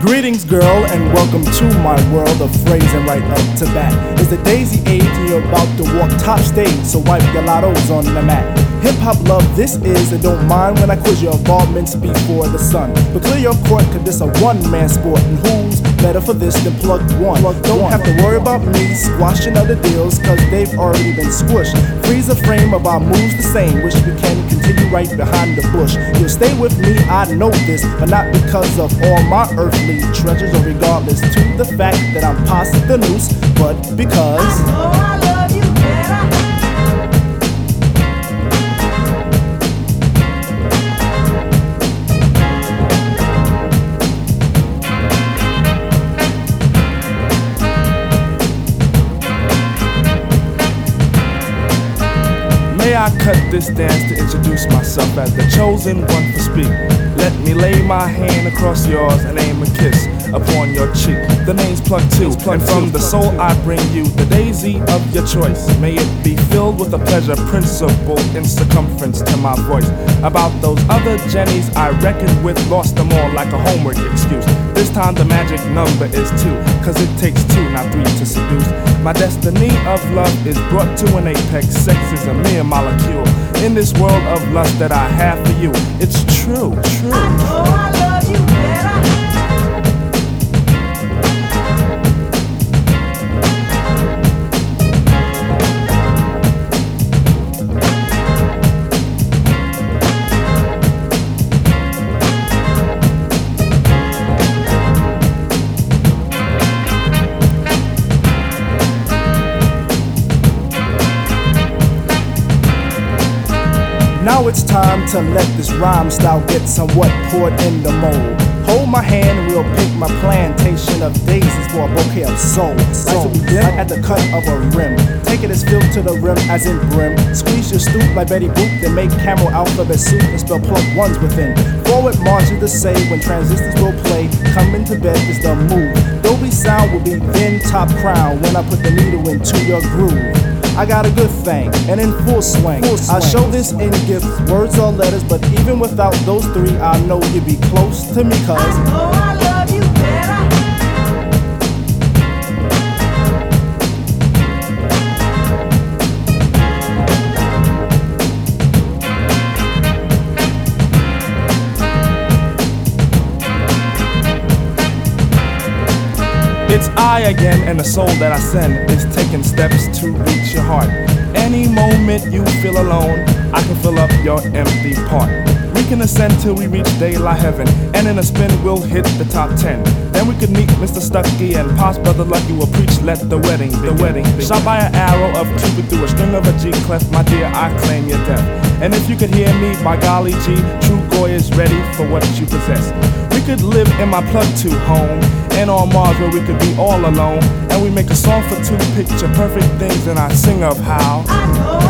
Greetings, girl, and welcome to my world of phrasing. Right up to bat is the daisy age, and you're about to walk top stage, so wipe your lottos on the mat. Hip-hop love this is, and don't mind when I quiz your involvements before the sun. But clear your court, cause this a one-man sport, and who's better for this than Plug One? Don't have to worry about me squashing other deals, cause they've already been squished. Freeze a frame of our moves the same, wish we can continue right behind the bush. You'll stay with me, I know this, but not because of all my earthly treasures, or regardless to the fact that I'm past the noose, but because I know I love you better. May I cut this dance to introduce myself as the chosen one for speak. Let me lay my hand across yours and aim a kiss upon your cheek. The name's Plug Two, and from the soul I bring you the daisy of your choice. May it be filled with a pleasure principle in circumference to my voice. About those other Jennies I reckoned with, lost them all like a homework excuse. This time the magic number is 2, cause it takes 2, not 3 to seduce. My destiny of love is brought to an apex. Sex is a mere molecule in this world of lust that I have for you. It's true. I know I love you better. now it's time to let this rhyme style get somewhat poured in the mold. Hold my hand and we'll pick my plantation of daisies for a bouquet of souls. Like at the cut of a rim, take it as filled to the rim as in brim. Squeeze your stoop like Betty Boop, then make camel alphabet soup and spell Plug Ones within. Forward march is the say when transistors will play. Coming to bed is the move. Dolby sound will be then top crown when I put the needle into your groove. I got a good thing, and in full swing. I show this in gifts, words or letters, but even without those three, I know you'd be close to me, cuz I know I love you better. It's I again, and the soul that I send is taking steps to reach your heart. Any moment you feel alone, I can fill up your empty part. We can ascend till we reach daylight heaven, and in a spin we'll hit the top 10. Then we could meet Mr. Stucky and Pops Brother Lucky will preach, let the wedding begin. Shot by an arrow of Cupid through a string of a G clef, my dear, I claim your death. And if you could hear me, by golly G, True Goy is ready for what you possess. We could live in my Plug 2 home, and on Mars where we could be all alone. And we make a song for two picture perfect things, and I sing of how I know